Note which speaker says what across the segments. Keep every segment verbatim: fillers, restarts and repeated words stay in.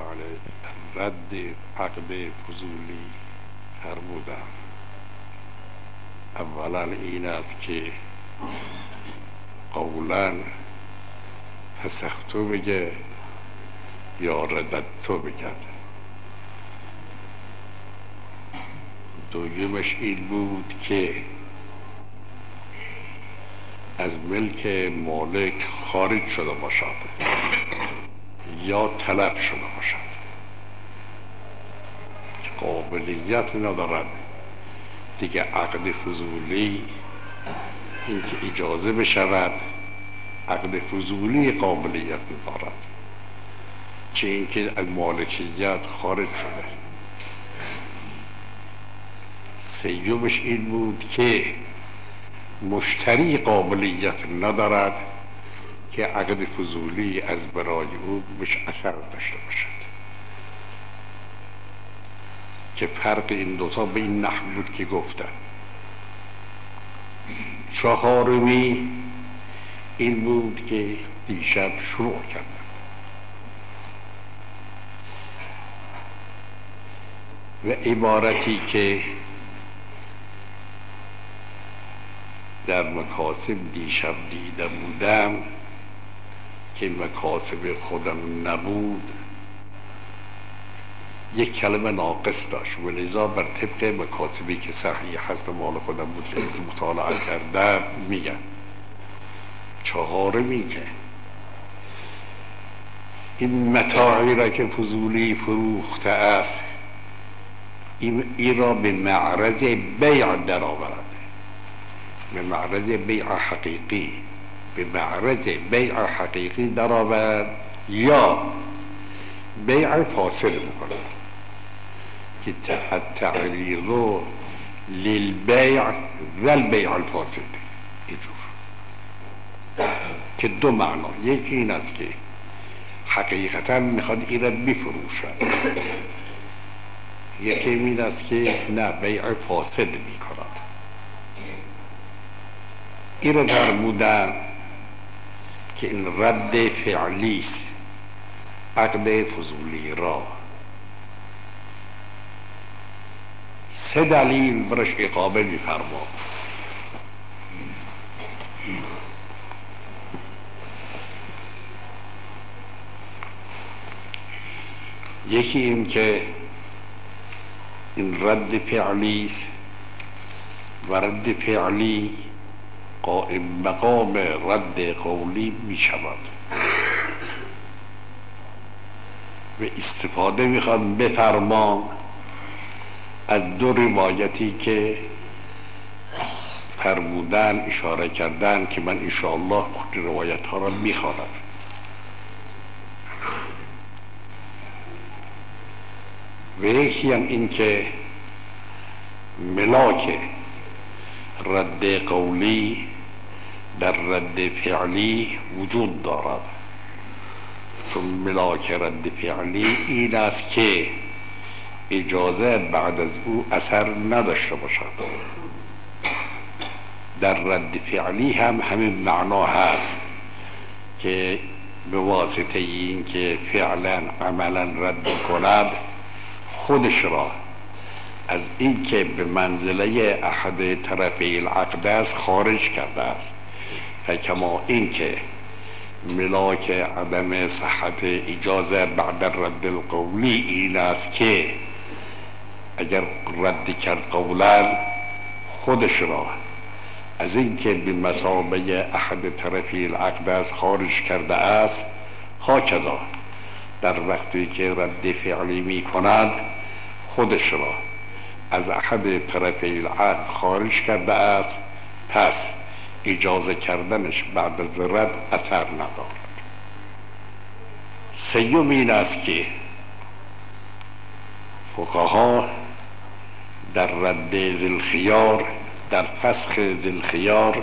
Speaker 1: بله، رد عقد فضولی فرمودم. اولا این است که قولا فسختو بگه یا رددتو بگد. دویمش این بود که از ملک مالک خارج شده باشد یا طلب شده باشد، قابلیت ندارد دیگه عقد فضولی این که اجازه بشود. عقد فضولی قابلیت ندارد، چه اینکه از مالکیت خارج شده. سیومش این بود که مشتری قابلیت ندارد که عقد فضولی از برای او بهش اثر داشته باشد، که فرق این دوتا به این نحو بود که گفتن. چهارمی این بود که دیشب شروع کردم. و عبارتی که در مکاسب دیشب دیده بودم که مکاسب خودم نبود، یک کلمه ناقص داشت و لذا بر طبق مکاسبی که صحیح هست و مال خودم بود که مطالعه کرده میگم. چهارم این که این متاعی را که فضولی فروخته است این, این را به معرض بیع در آورد، به معرض بیع حقیقی، به معرض بیع حقیقی در آورد یا بیع فاسد بکند که التعریض للبیع و البیع الفاسد. اینجور که دو معنا، یکی این است که حقیقتا میخواد این را بفروشد، یکی این است که نه بیع فاسد میکند. این را در بودن که این رد فعلی است عقد فضولی را. سه دلیل برش اقامه میفرما. یکی این که این رد فعلی است و رد فعلی قائم مقام رد قولی می شود و استفاده میخواد بفرما از دو روایتی که فرمودن اشاره کردن که من انشاءالله خود روایت ها را میخوانم. و یکی هم این که ملاک رد قولی در رد فعلی وجود دارد، چون ملاک رد فعلی این است که اجازه بعد از او اثر نداشته باشد. در رد فعلی هم همین معنا هست که به واسطه این که فعلا عملا رد کند خودش را از این که به منزله احد طرفی العقد است خارج کرده است. کما این که ملاک عدم صحت اجازه بعد رد القولی این است که اگر رد کرد قولا خودش را از این که به مثابه احد طرفی العقد است خارج کرده است. هاکذا در وقتی که رد فعلی می کند خودش را از احد طرفی العقد خارج کرده است، پس اجازه کردنش بعد از رد اثر ندارد. سیوم این است که فقها در رد ذوالخیار، در فسخ ذوالخیار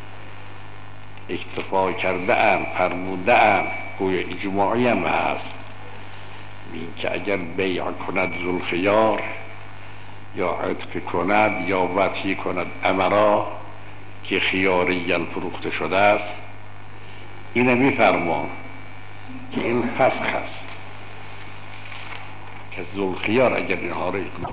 Speaker 1: اکتفا کرده ام، فرموده ام، گویا اجماعی هم هست این که اگر بیع کند ذوالخیار یا عتق کند یا وطی کند امرا که خیاریاً فروخته شده است، اینه میفرمان که این فسخ است. که ذوالخیار اگر اینها رو اقناع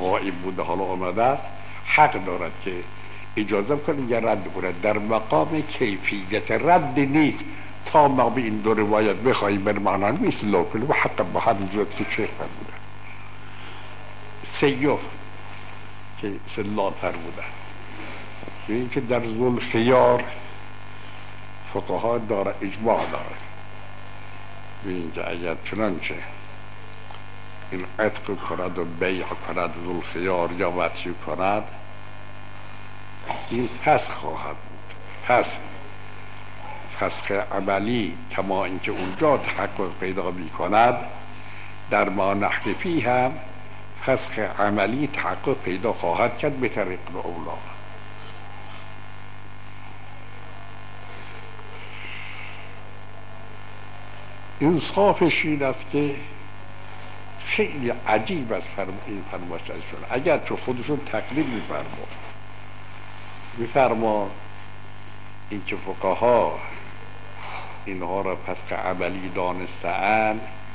Speaker 1: غایب بوده حالا آمده است حق دارد که اجازه کنید یا رد کند. در مقام کیفیت رد نیست تا ما به این دو روایت بخواهیم بر معنا نیست لوکل و حتی با همین جد که شیخ فرموده سیف که سلال فرموده این که در ذوالخیار فقها داره اجماع داره به اینجا اگر چنانچه این عتق کند و بیع کند ذوالخیار یا وطی کند این پس خواهد بود. پس فسخ عملی کما اینکه اونجا تحقق پیدا می کند در ما نحکفی هم فسخ عملی تحقق پیدا خواهد کرد به طریق اولا. انصافش این است که خیلی عجیب از فرم این فرمایششون اگر چون خودشون تقلید میفرما میفرما این که فقها اینها را پس عملی دانسته‌اند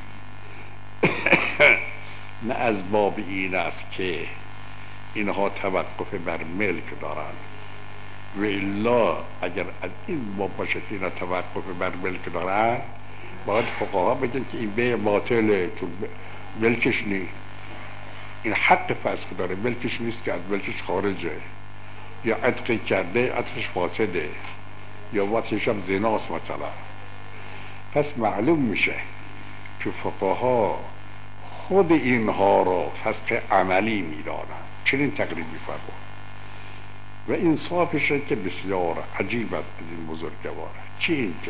Speaker 1: نه از باب این است که اینها توقف بر ملک دارند و الا اگر از این باب باشد که اینها توقف بر ملک دارند باید فقها بگن که این بیع باطله چون ملکش نیست، این حق فسخ داره ملکش نیست که از ملکش خارجه یا عتق کرده عتقش فاسده یا وطیش هم زناست مثلا. پس معلوم میشه که فقها خود اینها را فسخ عملی میدانند چنین تقریب میفرمایند و انصافشه که بسیار عجیب است از این بزرگواره. چی این که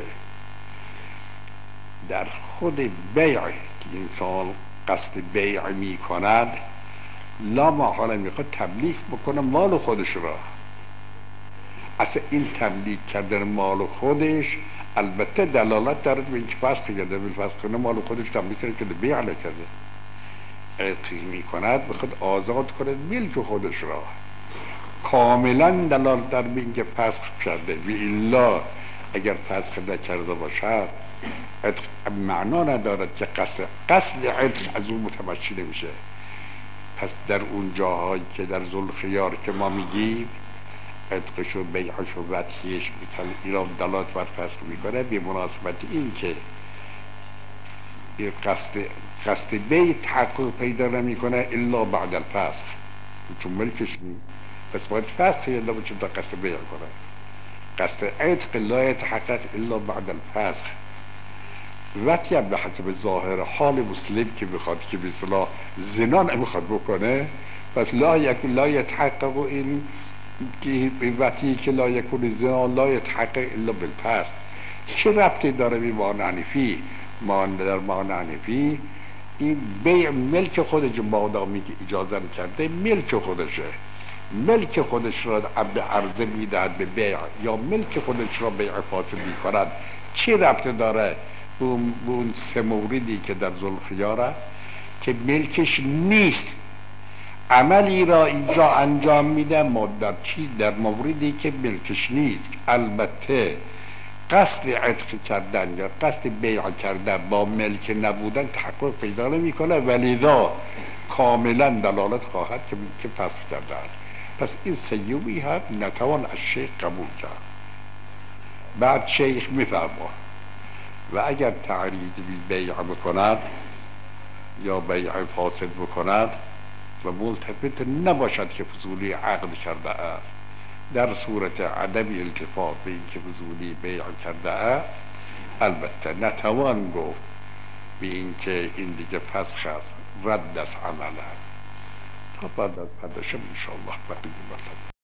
Speaker 1: در خود بیع که انسان قصد بیع می کند لا محاله میخواد تملیک بکنه مال خودش را. اصلا این تملیک کردن مال خودش البته دلالت دارد به اینکه فسخ کرده، بالفسخ کنه مال خودش تملیک کرده که بیع نکرده. عتقی می کند بخواد آزاد کنه ملک خودش را، کاملا دلالت دارد به اینکه فسخ کرده. و الا اگر فسخ نکرده باشد عتق معنا ندارد که قصد قصد عتق از اون متمشی نمیشه. پس در اون جاهایی که در ذوالخیار که ما میگیم عتقش و بیعش و وطیش مثلا ایران دلالت بر فسخ میکنه به مناسبت این که قصد قصد بیع تحقق پیدا نمیکنه الا بعد الفسخ چون ملکش نیست. پس باید فسخ الا باشه تا قصد بیع کنه. قصد عتق لا يتحقق الا بعد الفسخ. وقتی هم به حسب ظاهر حال مسلم که بخواد که به اصطلاح زنا نمیخواد بکنه پس لا یکون لا یتحقق این که وقتی که لا یکون زنا لا یتحقق الا بالفسخ. چه ربطی داره به معنی حنفی؟ معنی در معنی حنفی این بیع ملک خودش مادامی که اجازه کرده ملک خودشه، ملک خودش را عبد عرضه میدهد به بیع یا ملک خودش را بیع فاسد میکند. چه ربطی داره اون سه موردی که در ذوالخیار است که ملکش نیست عملی را اینجا انجام میده ما در چیز در موردی که ملکش نیست. البته قصد عتق کردن یا قصد بیع کردن با ملک نبودن تحقق پیدا نمیکنه ولیدا کاملا دلالت خواهد که که فسخ کردن. پس این سیومی هم نتوان از شیخ قبول کرد. بعد شیخ میفرما و اگر تعریض بیع بکند یا بیع فاسد بکند و ملتفت نباشد که فضولی عقد کرده است در صورت عدم التفات به اینکه فضولی بیع کرده است البته نتوان گفت به اینکه این دیگه فسخ است رد از عمله. تا بعد از پدشم انشاءالله بقیه مطلب